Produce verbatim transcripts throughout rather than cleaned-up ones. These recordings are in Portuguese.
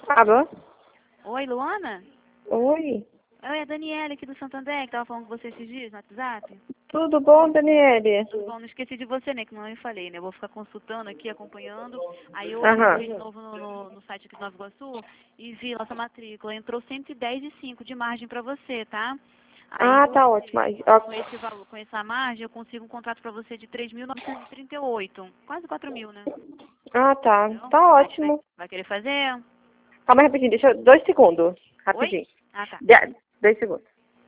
Alô? Oi, Luana? Oi. Oi, é a Daniela aqui do Santander, que tava falando com você esses dias no WhatsApp. Tudo bom, Daniele? Tudo bom, não esqueci de você, né, que não eu falei, né? Eu vou ficar consultando aqui, acompanhando. Aí eu Aham. entrei de novo no, no, no site aqui do Nova Iguaçu e vi nossa matrícula. Entrou cento e dez e cinco de margem pra você, tá? Aí Ah, com tá esse, ótimo. Aí, ó, com esse valor, com essa margem, eu consigo um contrato pra você de três mil novecentos e trinta e oito. Quase quatro mil, né? Ah, tá. Entendeu? Tá Vai, vai, ótimo. vai querer fazer? Calma aí rapidinho, deixa eu... Dois segundos. Oi? Rapidinho. Ah, tá. De- Dois segundos.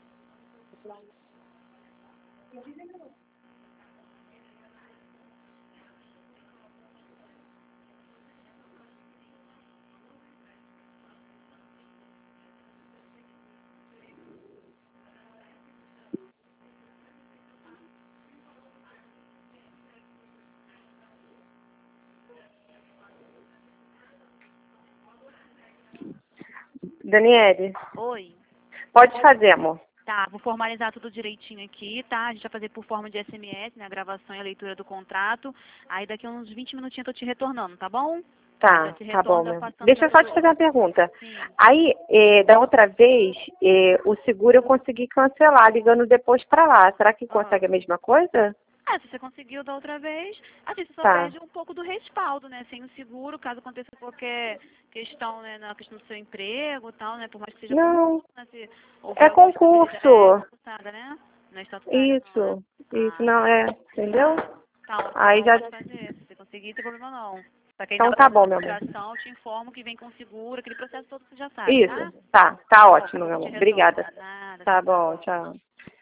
Daniele, Oi. pode fazer, amor. Tá, vou formalizar tudo direitinho aqui, tá? A gente vai fazer por forma de S M S, né? A gravação e a leitura do contrato. Aí daqui a uns vinte minutinhos eu tô te retornando, tá bom? Aí já Tá, te tá bom, retorno, já meu. passando Deixa já eu só te tudo. fazer uma pergunta. Sim. Aí, eh, da outra vez, eh, o seguro eu consegui cancelar, ligando depois pra lá. Será que Ah. consegue a mesma coisa? Ah, se você conseguiu da outra vez, assim, você só Tá. perde um pouco do respaldo, né? Sem o seguro, caso aconteça qualquer questão, né? Na questão do seu emprego e tal, né? Por mais que seja Não, concurso, né? Se houver é alguma estabilidade, é concurso. concursada, né? Não é estatutária, não, né? Isso, isso, Ah, não é, entendeu? tá ótimo, Aí então já. pode fazer. Se você conseguir, não tem problema não. Só que aí na Então hora tá da bom, meu amor. administração, eu te informo que vem com seguro, aquele processo todo você já sabe, tá? Isso, tá, tá Tá bom, ótimo, meu eu te amor. retorno. Obrigada. Nada, Tá tchau, tchau. bom, tchau.